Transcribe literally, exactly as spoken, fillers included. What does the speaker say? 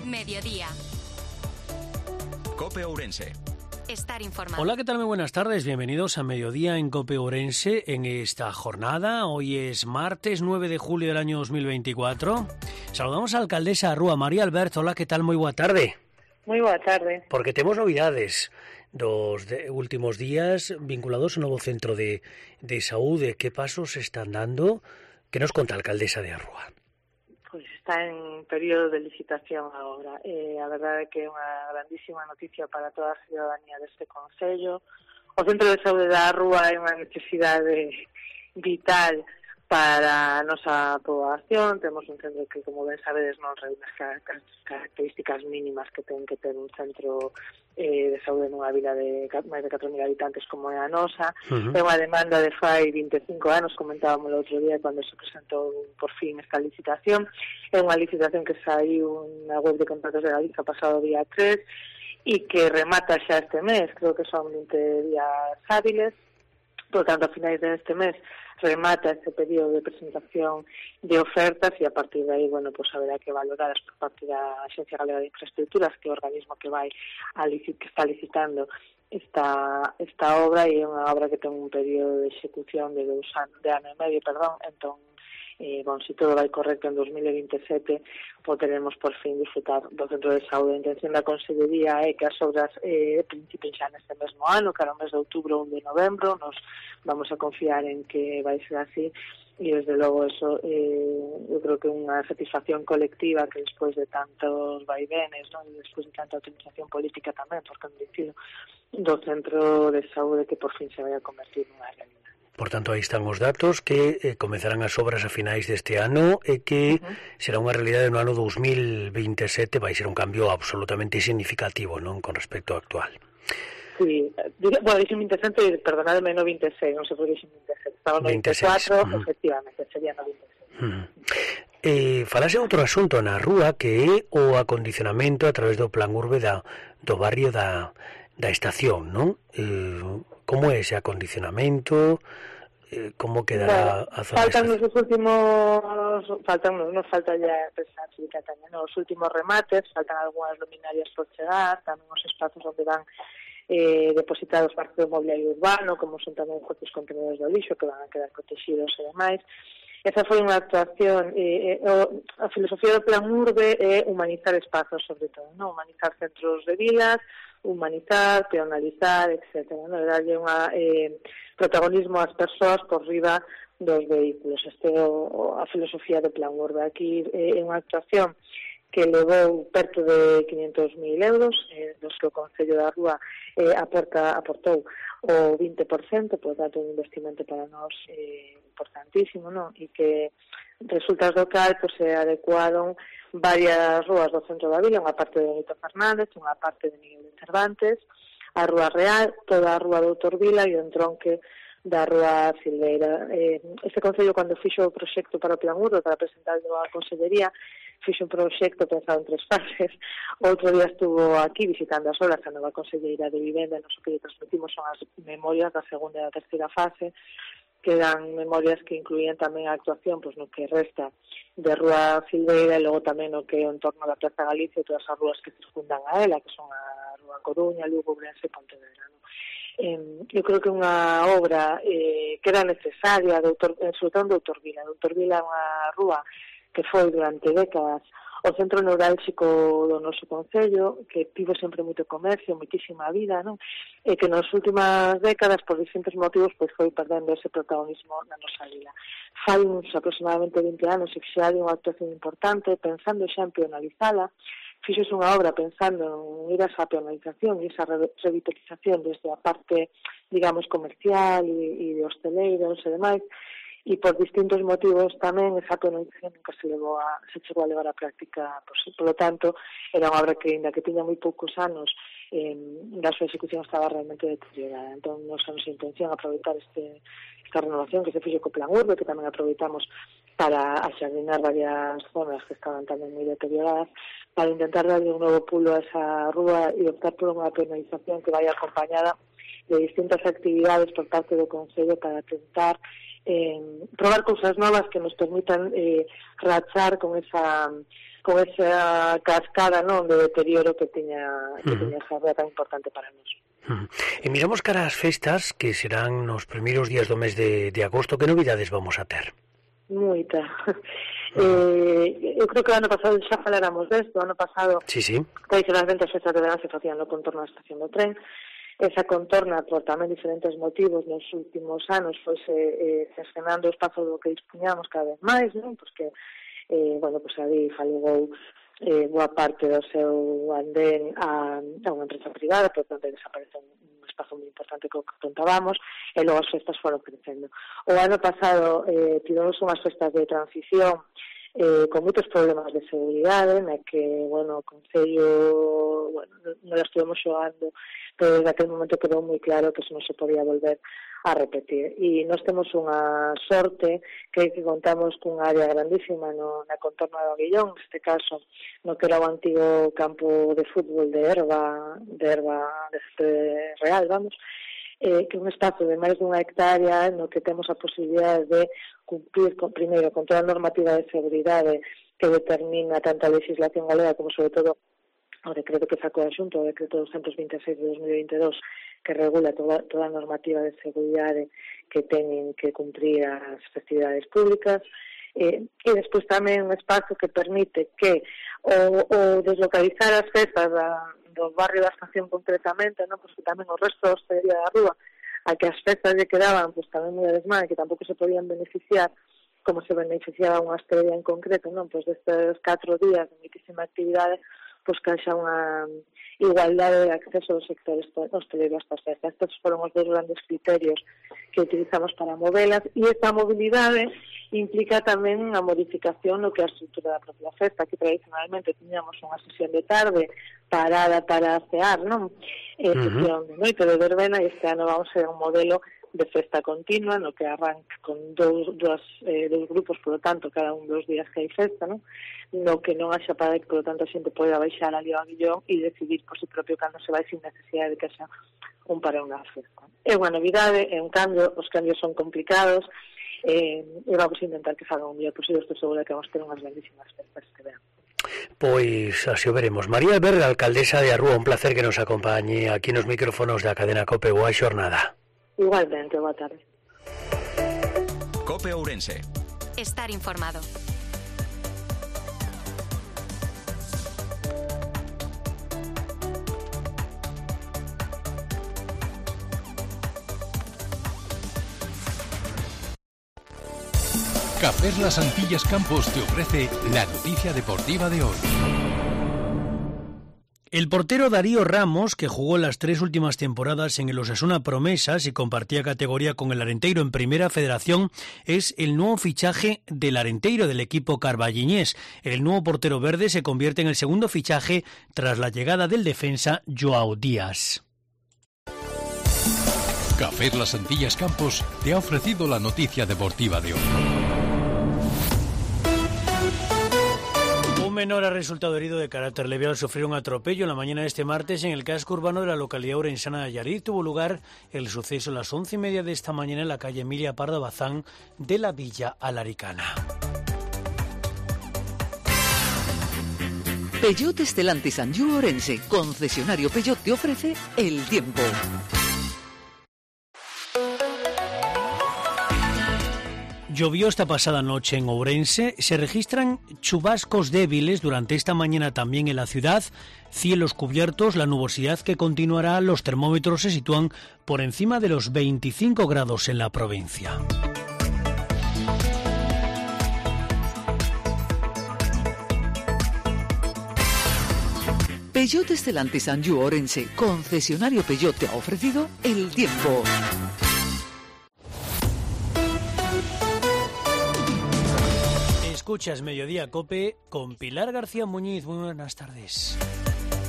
Mediodía. COPE Ourense. Estar informado. Hola, ¿qué tal? Muy buenas tardes. Bienvenidos a Mediodía en COPE Ourense en esta jornada. Hoy es martes nueve de julio del año dos mil veinticuatro. Saludamos a la alcaldesa Rúa, María Albert. Hola, ¿qué tal? Muy boa tarde. Moi boa tarde. Porque temos novidades dos de últimos días vinculados ao novo centro de, de saúde. Que pasos están dando? Que nos conta a alcaldesa de Arrúa? Pois está en período de licitación agora. Eh, a verdade é que é unha grandísima noticia para toda a ciudadanía deste concello. O centro de saúde da Arrúa é unha necesidade vital para a nosa poboación. Temos un centro que, como ben sabedes, non reúne as características mínimas que ten que ter un centro eh, de saúde nunha vila de máis de catro mil habitantes como é a nosa. Uh-huh. É unha demanda de fai vinte e cinco anos, comentábamos o outro día cando se presentou por fin esta licitación. É unha licitación que saiu na web de contratos de Galiza pasado día tres e que remata xa este mes, creo que son vinte días hábiles. Por tanto, a finais deste mes remata este período de presentación de ofertas e a partir de aí, bueno, pues haberá que valoradas por parte da Axencia Galega de Infraestructuras, que é o organismo que vai a licit, que está licitando esta esta obra, e é unha obra que ten un período de execución de dous anos, de ano e medio, perdón. Entón, eh, bon, se todo vai correcto en dos mil veintisiete, poderemos por fin disfrutar do centro de saúde. A intención da Consellería é que as obras eh, principien xa neste mesmo ano, que era o mes de outubro ou de novembro. Nos vamos a confiar en que vai ser así, e desde logo eso eh, eu creo que unha satisfacción colectiva que despois de tantos vaivenes, non? E despois de tanta optimización política tamén, porque han dicido do centro de saúde que por fin se vai a convertir nunha realidade. Por tanto, aí están os datos que eh, comezarán as obras a finais deste ano e que uh-huh. será unha realidade no ano dos mil veintisiete. Vai ser un cambio absolutamente significativo, non, con respecto ao actual. Sí, bueno, dixen vinte e sete, perdonadme, no vinte e seis, non sei por que dixen vinte e sete, estaba no vinte e catro, uh-huh. efectivamente, sería no vinte e seis. Uh-huh. Eh, falase outro asunto na Rúa, que é o acondicionamento a través do plan urbe da, do barrio da, da estación, non? Eh, como é ese acondicionamento? Eh, como quedará bueno, a zona? Faltan nos últimos, faltan, nos falta ya pensar tamén os últimos remates, faltan algunhas luminarias por chegar, tamén os espazos onde van eh, depositados parte do mobiliario urbano, como son tamén os contenedores do lixo, que van a quedar protegidos e demais. Esa foi unha actuación, eh, eh, o, a filosofía do plan urbe é humanizar espazos, sobre todo, non? Humanizar centros de vilas, humanizar, peonalizar, etcétera. Na verdade, é unha eh, protagonismo ás persoas por riba dos vehículos. Este é o, a filosofía do plan urbe. Aquí eh, é unha actuación que levou perto de quinhentos mil euros, eh, dos que o Concello da Rúa eh, aporta, aportou o vinte por cento, por tanto, un investimento para nós eh, importantísimo, non? E que resultas do cal, pois, se adecuaron varias rúas do centro da vila, unha parte de Benito Fernández, unha parte de Miguel de Cervantes, a Rúa Real, toda a Rúa do Doutor Vila e o entronque da Rúa Silveira. Eh, este Concello, cando fixo o proxecto para o plan urbe, para presentarlo á Consellería, fixo un proxecto pensado en tres fases. Outro día estuvo aquí visitando as obras a nova Conselleira de Vivenda, e nos que lle transmitimos son as memorias da segunda e da terceira fase, que dan memorias que incluían tamén a actuación, pois, no que resta de Rúa Silveira, e logo tamén no que é o entorno da Praza Galicia e todas as rúas que circundan a ela, que son a Rúa Coruña, Lugo, Ourense e Pontevedra, non? Eh, eu creo que unha obra eh, que era necesaria, doutor, sobre todo en Doutor Vila. Doutor Vila é unha rúa que foi durante décadas o centro neurálxico do noso concello, que tivo sempre moito comercio, moitísima vida, non? E que nas últimas décadas, por distintos motivos, pois foi perdendo ese protagonismo na nosa vila. Fai uns aproximadamente vinte anos e xa hai unha actuación importante, pensando xa en peonalizala. Fixose unha obra pensando en ir a esa peonalización e esa revitalización desde a parte, digamos, comercial e, e de hosteleiros e demais. E por distintos motivos tamén esa peonalización nunca se levou a, se chegou a levar a práctica. Por, por lo tanto, era unha obra que, ainda que tiña moi poucos anos, eh, a súa execución estaba realmente deteriorada. Entón, nos a nosa intención aproveitar este, esta renovación que se fixo co plan urbe, que tamén aproveitamos para axardinar varias zonas que estaban tamén moi deterioradas, para intentar darle un novo pulo a esa rúa e optar por unha peonalización que vai acompañada de distintas actividades por parte do Concello para tentar eh, probar cousas novas que nos permitan eh, rachar con esa con esa cascada, non, de deterioro que tiña, que uh-huh. tiña esa rúa tan importante para nós. Uh-huh. E miramos cara ás festas que serán nos primeiros días do mes de, de agosto. Que novidades vamos a ter? Moita. Eh, eu creo que o ano pasado xa faláramos desto, o ano pasado sí, sí. tradicionalmente as festas de verán se facían no contorno da estación do tren. Esa contorna, por tamén diferentes motivos, nos últimos anos foise eh, cercenando o espazo do que dispuñamos cada vez máis, non? Porque, eh, bueno, pues ali falou eh, boa parte do seu andén a, a unha empresa privada, por tanto desaparece un espazo moi importante que contábamos, e logo as festas foron crecendo. O ano pasado eh, tivemos unhas festas de transición eh, con moitos problemas de seguridade, na que, bueno, o Concello, bueno, non estivemos xogando, pero desde aquel momento quedou moi claro que eso non se podía volver a repetir. E nós temos unha sorte que, que contamos cunha área grandísima no, na contorna do Aguillón, neste caso, no que era o antigo campo de fútbol de erva, de erva de real, vamos, eh, que é un espazo de máis dunha hectárea no que temos a posibilidade de cumprir, con, primeiro, con toda a normativa de seguridade que determina tanto a legislación galega como, sobre todo, o decreto que sacou a Xunta, o decreto doscientos vinte e seis de dos mil vinte e dous, que regula toda, toda a normativa de seguridade que teñen que cumprir as festividades públicas, eh, e despois tamén un espazo que permite que o, o deslocalizar as festas da, do barrio da estación concretamente, non, pois que tamén o resto da hostelería da rúa, a que as festas lle quedaban pois tamén moi desmán, que tampouco se podían beneficiar como se beneficiaba unha hostelería en concreto, non, pois destes catro días de moitísima actividade, pois que haxa unha igualdade de acceso aos sectores hosteleiros estas festas. Estes foron os dois grandes criterios que utilizamos para movelas, e esta mobilidade implica tamén a modificación no que é a estrutura da propia festa, que tradicionalmente tiñamos unha sesión de tarde parada para cear, non? E sesión de noite de verbena, e este ano vamos a ser un modelo de festa continua, no que arranca con dous, dous, eh, dous grupos, por lo tanto, cada un dos días que hai festa, non? No que non haxa para que, por lo tanto, a xente poida baixar ali ao Aguillón e decidir por si propio cando se vai sin necesidade de que haxa un para unha festa. É unha novidade, é un cambio, os cambios son complicados, eh, e vamos a intentar que salga un día posible. Estou segura que vamos a ter unhas grandísimas festas que vean. Pois así o veremos. María Alberga, alcaldesa de Arrúa, un placer que nos acompañe aquí nos micrófonos da cadena COPE. Boa xornada. Igualmente, boa tarde. COPE Ourense. Estar informado. Cafés Las Antillas Campos te ofrece la noticia deportiva de hoy. El portero Darío Ramos, que jugó las tres últimas temporadas en el Osasuna Promesas y compartía categoría con el Arenteiro en Primera Federación, es el nuevo fichaje del Arenteiro, del equipo carballiñés. El nuevo portero verde se convierte en el segundo fichaje tras la llegada del defensa Joao Díaz. Cafés Las Antillas Campos te ha ofrecido la noticia deportiva de hoy. Un menor ha resultado herido de carácter leve al sufrir un atropello en la mañana de este martes en el casco urbano de la localidad orensana de Allariz. Tuvo lugar el suceso a las once y media de esta mañana en la calle Emilia Pardo Bazán de la Villa Alaricana. Peugeot Stellantis Anjou Orense, concesionario Peugeot, te ofrece el tiempo. Llovió esta pasada noche en Ourense, se registran chubascos débiles durante esta mañana también en la ciudad, cielos cubiertos, la nubosidad que continuará, los termómetros se sitúan por encima de los veinticinco grados en la provincia. Peugeot Stellantis Anjou Orense, concesionario Peugeot, te ha ofrecido el tiempo. Escuchas Mediodía Cope con Pilar García Muñiz. Muy buenas tardes.